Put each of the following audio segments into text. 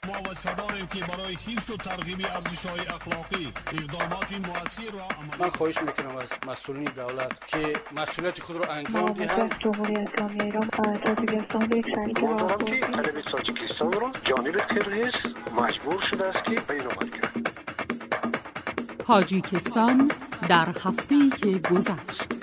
ما وسیله که برای حفظ و ترغیب ارزش‌های اخلاقی اقدامات مؤثر را من خواهش میکنم از مسئولین دولت که مسئولیت خود را انجام دهند. جمهوری اسلامی ایران تاجیکستان به یک شریک واقعی طرف تاجیکستان را جانب قرقیز مجبور شده است که بین‌آمد کند. تاجیکستان در هفته‌ای که گذشت.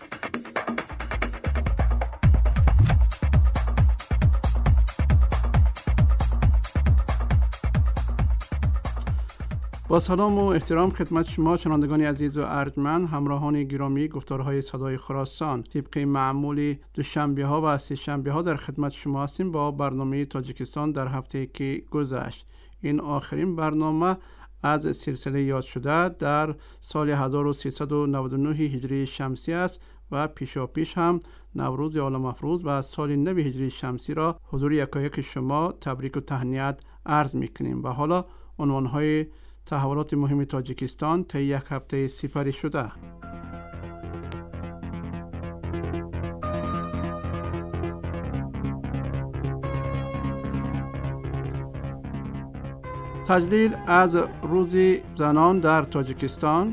با سلام و احترام خدمت شما شنوندگان عزیز و ارجمند، همراهان گرامی، گفتارهای صدای خراسان طبق معمول دوشنبه‌ها و سه‌شنبه‌ها در خدمت شما هستیم با برنامه تاجیکستان در هفته که گذشت. این آخرین برنامه از سلسله یاد شده در سال 1399 هجری شمسی است و پیشاپیش هم نوروز عالم افروز و سال نو هجری شمسی را حضور یکایک شما تبریک و تهنیت عرض می‌کنیم. و حالا عنوان‌های تحولات مهم تاجیکستان طی یک هفته سپری شده. تجلیل از روز زنان در تاجیکستان،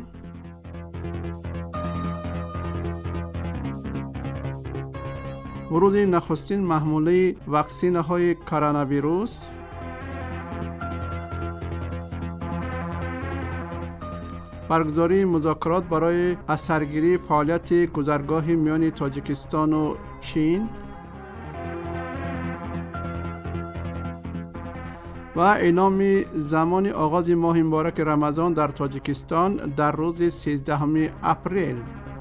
ورود نخستین محموله واکسین‌های کرونا ویروس، برگزاری مذاکرات برای از سرگیری فعالیت گذرگاه میان تاجیکستان و چین و اعلام زمان آغاز ماه مبارک رمضان در تاجیکستان در روز 13 اپریل.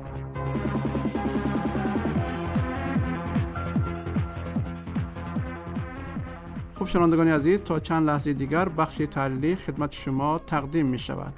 خب شنوندگان عزیز، تا چند لحظه دیگر بخش تحلیلی خدمت شما تقدیم می شود.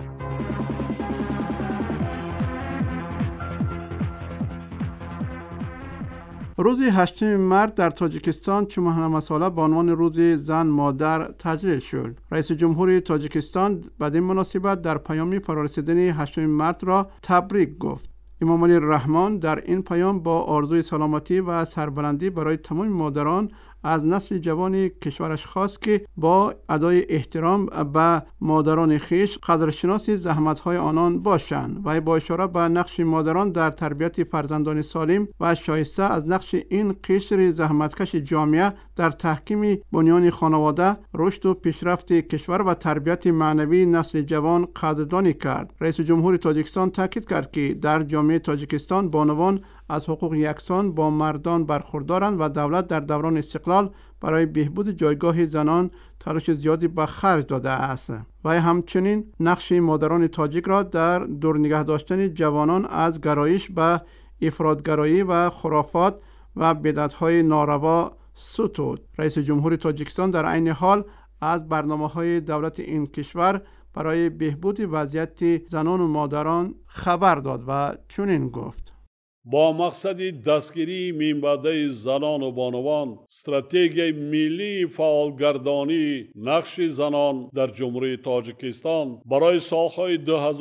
روز 8 مارس در تاجیکستان چه ماه ساله به عنوان روز زن مادر تجلیل شد. رئیس جمهور تاجیکستان به این مناسبت در پیامی فرارسیدن 8 مارس را تبریک گفت. امامعلی الرحمن در این پیام با آرزوی سلامتی و سربلندی برای تمام مادران از نسل جوان کشورش خواست که با ادای احترام به مادران خویش قدرشناس زحمت‌های آنان باشند و با اشاره به نقش مادران در تربیت فرزندان سالم و شایسته از نقش این قشر زحمتکش جامعه در تحکیم بنیان خانواده، رشد و پیشرفت کشور و تربیت معنوی نسل جوان قدردانی کرد. رئیس جمهور تاجیکستان تاکید کرد که در جامعه تاجیکستان بانوان از حقوق یکسان با مردان برخوردارند و دولت در دوران استقلال برای بهبود جایگاه زنان تلاش زیادی به خرج داده است و همچنین نقش مادران تاجیک را در دور نگه داشتن جوانان از گرایش به افراطگرایی و خرافات و بدعت‌های ناروا ستود. رئیس جمهور تاجیکستان در عین حال از برنامه‌های دولت این کشور برای بهبود وضعیت زنان و مادران خبر داد و چنین گفت: با مقصد دستگیری منبع زنان و بانوان، استراتژی ملی فعالگردانی نقش زنان در جمهوری تاجیکستان برای سالهای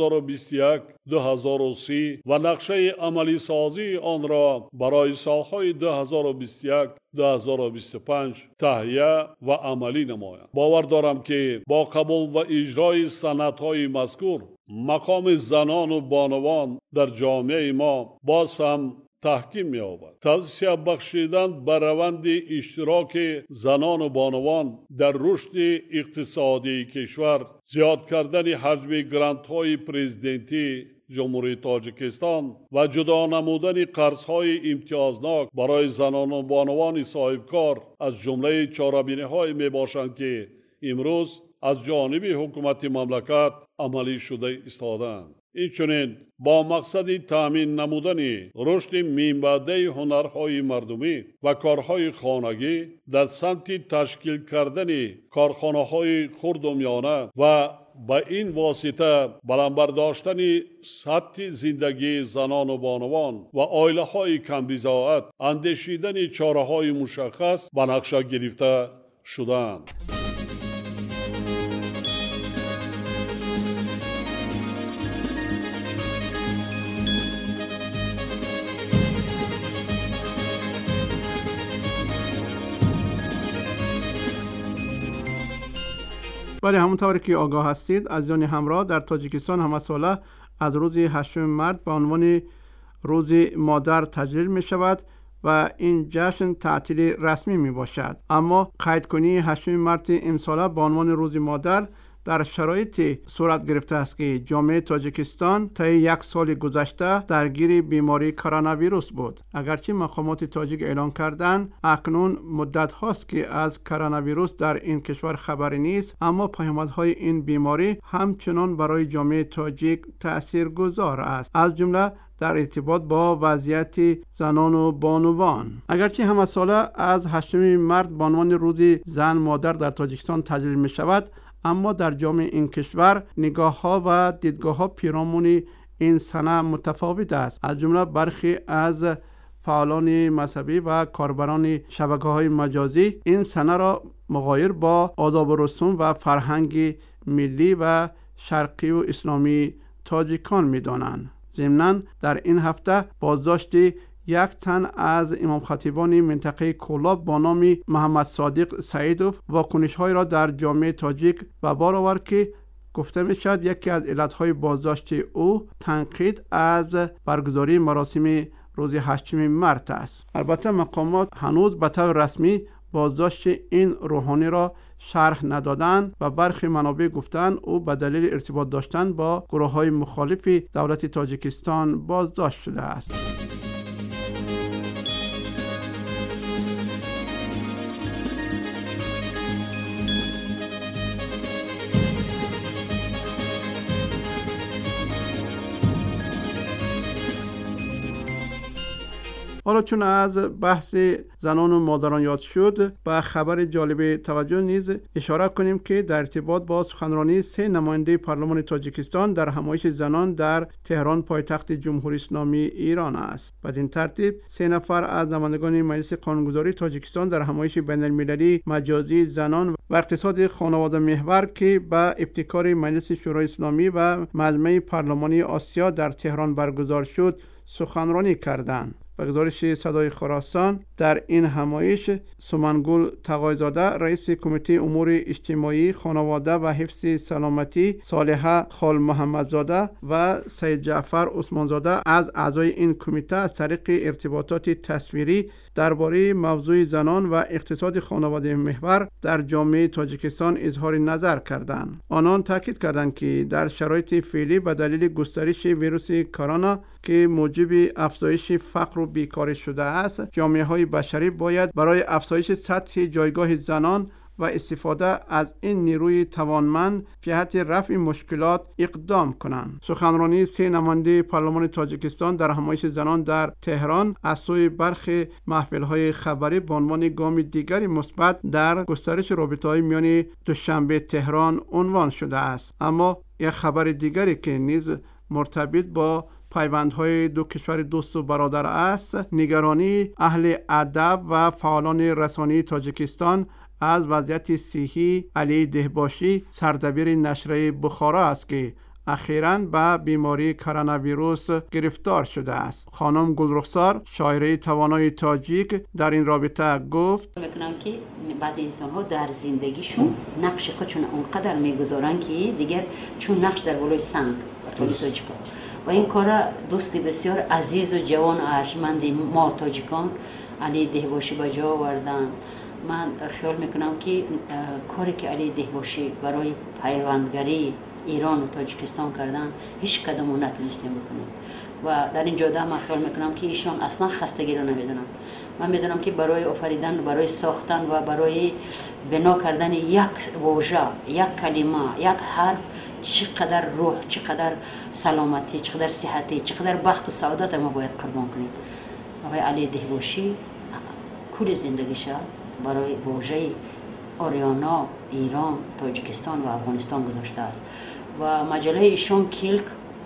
2021-2030 و نقشه عملی سازی آن را برای سالهای 2021-2025 تهیه و عملی نمایند. باور دارم که با قبول و اجرای سندهای مذکور مقام زنان و بانوان در جامعه ما باز هم تحکیم می‌یابد. توسعه بخشیدن بر روند اشتراک زنان و بانوان در رشد اقتصادی کشور، زیاد کردن حجم گرانت‌های پرزیدنتی جمهوری تاجیکستان و جدا نمودن قرض‌های امتیازناک برای زنان و بانوان صاحبکار از جمله چاره‌بینی‌های میباشند که امروز از جانب حکومت مملکت عملی شده ایستادند. اینچنین با مقصد تامین نمودن رشد منبع هنرهای مردمی و کارهای خانگی در سمت تشکیل کردن کارخانه‌های خرد و میانه و با این واسطه بلندبر داشتن سطح زندگی زنان و بانوان و عائله‌های کم بضاعت اندیشیدن چاره‌های مشخص به نقشه گرفته شدند. ولی همونطور که آگاه هستید عزیزان همراه، در تاجیکستان همه ساله از روز 8 مارس به عنوان روز مادر تجلیل می شود و این جشن تعطیل رسمی می باشد. اما قیدکنی 8 مارس امساله به عنوان روز مادر در شرایطی صورت گرفته است که جامعه تاجیکستان طی 1 سال گذشته درگیر بیماری کرونا ویروس بود. اگرچه مقامات تاجیک اعلان کردند اکنون مدت هاست که از کرونا ویروس در این کشور خبری نیست، اما پیامدهای این بیماری همچنان برای جامعه تاجیک تاثیرگذار است، از جمله در ارتباط با وضعیت زنان و بانوان. اگرچه همه ساله از 8 مارس به عنوان روز زن مادر در تاجیکستان تجلیل می شود، اما در جامعه این کشور نگاه ها و دیدگاه ها پیرامون این سنه متفاوت است. از جمله برخی از فعالان مذهبی و کاربران شبکه‌های مجازی این سنه را مغایر با آداب و رسوم و فرهنگ ملی و شرقی و اسلامی تاجیکان می‌دانند. ضمناً در این هفته بازداشت یک تن از امام خطیبان منطقه کولاب با نام محمد صادق سعیدوف واکنش‌های را در جامعه تاجیک به بار آورد که گفته می شود یکی از علتهای بازداشت او تنقید از برگزاری مراسم روز 8 مارس است. البته مقامات هنوز به طور رسمی بازداشت این روحانی را شرح ندادند و برخی منابع گفتند او به دلیل ارتباط داشتن با گروه‌های مخالف دولت تاجیکستان بازداشت شده است. حالا چون از بحث زنان و مادران یاد شد، به خبر جالب توجه نیز اشاره کنیم که در ارتباط با سخنرانی 3 نماینده پارلمان تاجیکستان در همایش زنان در تهران پایتخت جمهوری اسلامی ایران است. بدین ترتیب 3 نفر از نمایندگان مجلس قانونگذاری تاجیکستان در همایش بین‌المللی مجازی زنان و اقتصاد خانواده محور که به ابتکار مجلس شورای اسلامی و مجمع پارلمانی آسیا در تهران برگزار شد سخنرانی کردند. به گزارش صدای خراسان در این همایش سمنگل تقایزاده رئیس کمیته امور اجتماعی خانواده و حفظ سلامتی، صالحه خال محمدزاده و سید جعفر عثمانزاده از اعضای این کمیته از طریق ارتباطات تصویری درباره موضوع زنان و اقتصاد خانواده محور در جامعه تاجیکستان اظهار نظر کردند. آنان تاکید کردند که در شرایط فعلی به دلیل گسترش ویروس کرونا که موجب افزایش فقر و بیکاری شده است، جامعه‌های بشری باید برای افزایش سطح جایگاه زنان و استفاده از این نیروی توانمند جهت رفع مشکلات اقدام کنند. سخنرانی 3 نماینده پارلمان تاجیکستان در همایش زنان در تهران از سوی برخی محفل‌های خبری به عنوان گام دیگری مثبت در گسترش رابطه‌های میان دوشنبه تهران عنوان شده است. اما یک خبر دیگری که نیز مرتبط با پیوندهای دو کشور دوست و برادر است، نگرانی اهل ادب و فعالان رسانه‌ای تاجیکستان از وضعیت صحی علی دهباشی سردبیر نشریه بخارا است که اخیراً به بیماری کرونا ویروس گرفتار شده است. خانم گلرخسار شاعره توانای تاجیک در این رابطه گفت میکنن که بعضی انسان‌ها در زندگیشون نقش خودشون اونقدر میگذارن که دیگر چون نقش در بالای سنگ تاجیکان و این کار دوستی بسیار عزیز و جوان و ارجمند ما تاجیکان علی دهباشی به جا آوردن. من خیال میکنم که کاری که علی دهباشی برای پیوندگری ایران و تاجیکستان کردن هیچ قدم رو نتونستیم بکنیم و در این جاده من خیال میکنم که ایشان اصلا خستگی رو نمیدونن. من میدونم که برای آفریدن، برای ساختن و برای بنا کردن یک واژه، یک کلمه، یک حرف چقدر روح، چقدر سلامتی، چقدر صحتی، چقدر بخت و سعادت ما باید قربان کنیم. آقای علی دهباشی کل زندگیشه برای واژه آریانا، ایران، تاجیکستان و افغانستان گذاشته است و مجله ایشان کلک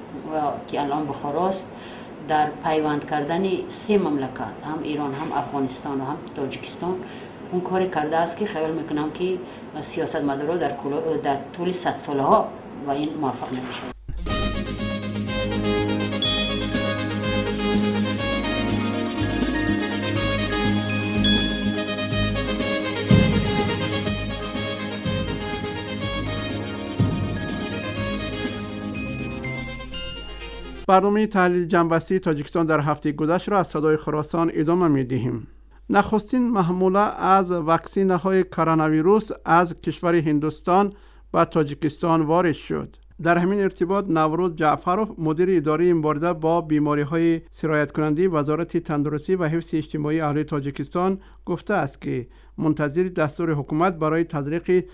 که الان بخاراست در پیوند کردن 3 مملکت، هم ایران، هم افغانستان و هم تاجیکستان، اون کاری کرده است که خیال میکنم که سیاستمدارا در طول 100 سالها و این موفق نمیشه. برنامه تحلیل جنبستی تاجیکستان در هفته گذشته را از صدای خراسان ادامه می‌دهیم. نخستین محموله از واکسین‌های کرونا ویروس از کشور هندوستان به تاجیکستان وارد شد. در همین ارتباط نوروز جعفروف مدیر اداره مبارزه با بیماری‌های سرایت کننده وزارت تندرستی و حفظ اجتماعی اهالی تاجیکستان گفته است که منتظر دستور حکومت برای تزریق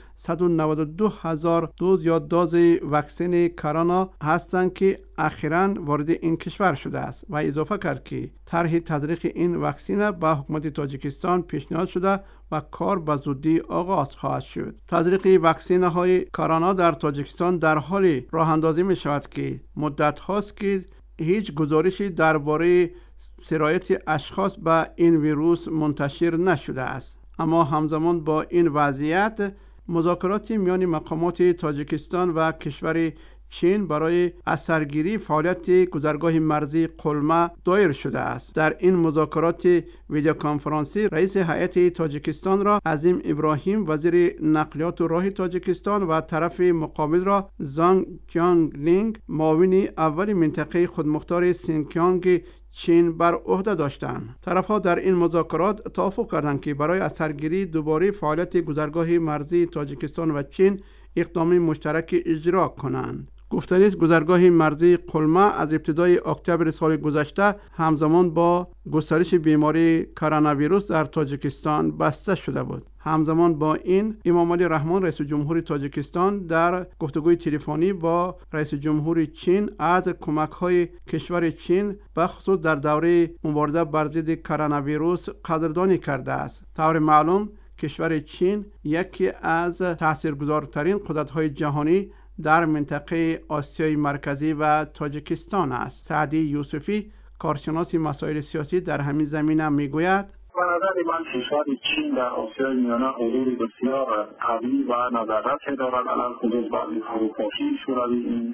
192,000 دوز یا دوز واکسن کرونا هستند که اخیراً وارد این کشور شده است و اضافه کرد که طرح تزریق این واکسن به حکومت تاجیکستان پیشنهاد شده و کار به زودی آغاز خواهد شد. تزریق واکسن های کرونا در تاجیکستان در حال راه اندازی می شود که مدت هاست که هیچ گزارشی درباره سرایت اشخاص به این ویروس منتشر نشده است. اما همزمان با این وضعیت مذاکرات میان مقامات تاجیکستان و کشور چین برای اثرگیری فعالیت گذرگاه مرزی قلمه دایر شده است. در این مذاکرات ویدیو کنفرانسی رئیس هیئت تاجیکستان را عظیم ابراهیم وزیر نقلیات و راه تاجیکستان و طرف مقابل را زانگ جیانگ لینگ معاون اول منطقه خودمختار سینکیانگ چین بر عهده داشتند. طرفها در این مذاکرات توافق کردند که برای اثرگیری دوباره فعالیت گذرگاه مرزی تاجیکستان و چین اقدام مشترک اجرا کنند. گفتنی است گذرگاه مرزی قلمه از ابتدای اکتبر سال گذشته همزمان با گسترش بیماری کرونا ویروس در تاجیکستان بسته شده بود. همزمان با این امام علی رحمان رئیس جمهور تاجیکستان در گفتگوی تلفنی با رئیس جمهور چین از کمک‌های کشور چین به خصوص در دوره مبارزه بر ضد کرونا ویروس قدردانی کرده است. طور معلوم کشور چین یکی از تاثیرگذارترین قدرت‌های جهانی در منطقه آسیای مرکزی و تاجیکستان است. سعدی یوسفی کارشناس مسائل سیاسی در همین زمینه میگوید: به نظر من کشور چین در آسیای میانه حضور بسیار قوی و ندرتی دارد. الان خصوص برای فروپاشی شوروی این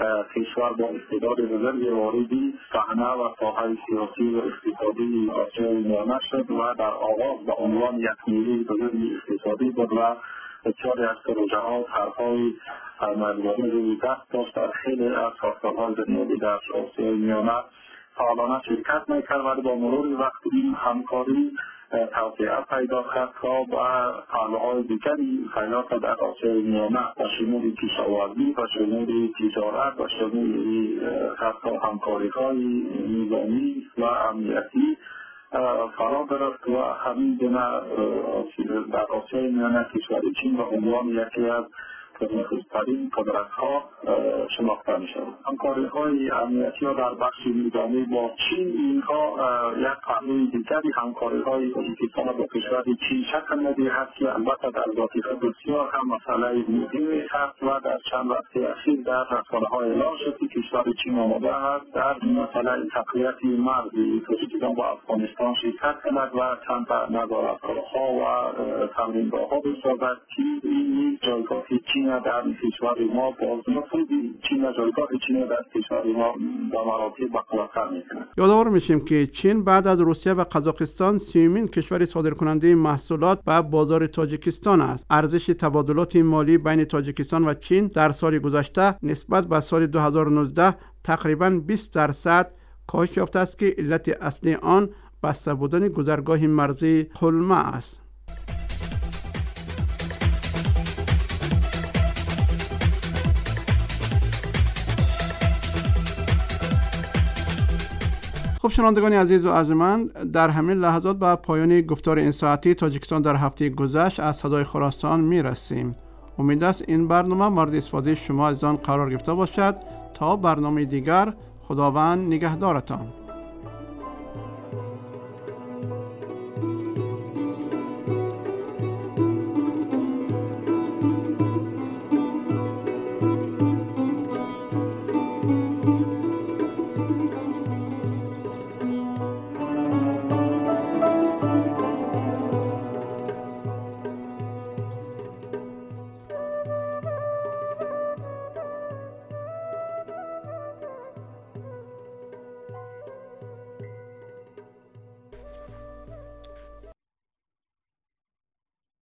کشور با استعداد بزرگ واردی صحنه و ساحه سیاسی و اقتصادی آسیای میانه شد و در آغاز به عنوان یک نیروی بزرگ اقتصادی بود و بسیاری از پروژه‌ها طرح‌های مردمی روی دست داشت. در خیلی از ساختارهای بنیادی در آسیای میانه فعالانه شرکت می‌کرد و با مرور وقت این همکاری توسعه پیدا کرد تا به پهلوهای دیگری حیات در آسیای میانه و شمول کشاورزی و شمول تجارت و شمول حتی همکاری‌های نظامی و امنیتی فرا گرفت و همین گونه در آسیای میانه کشور چین به عنوان یکی از نخست‌ترین قدرت‌ها شناخته می‌شود. همکاری‌های امنیتی در بخش نظامی با چین اینها یک پهلوی دیگری همکاری‌های تاجیکستان با کشور چین شکل می‌دهد که البته در ذاتی خود بسیار هم مسئله مهمی است و در چند وقت اخیر در رسانه‌های اعلام شد که کشور چین آماده است در مسئله تقویت مرزی تاجیکستان با افغانستان شرکت کند و چند تا نظارتگاه‌ها و تمرینگاه‌ها بسازد که این جایگاه چین در کشور ما باز نفوذی چین جایگاه چین در کشور ما با مراتب بقوت‌تر می‌کند. یادآور میشیم که چین بعد از روسیه و قزاقستان سومین کشور صادرکننده محصولات به بازار تاجیکستان است. ارزش تبادلات مالی بین تاجیکستان و چین در سال گذشته نسبت به سال 2019 تقریباً 20% کاهش یافته است که علت اصلی آن بسته بودن گذرگاه مرزی قلمه است. خب شنوندگان عزیز و ارجمند، در همین لحظات به پایان گفتار این ساعتی تاجیکستان در هفته گذشته از صدای خراسان میرسیم. امید است این برنامه مورد استفاده شما عزیزان قرار گرفته باشد. تا برنامه دیگر، خداوند نگهدارتان.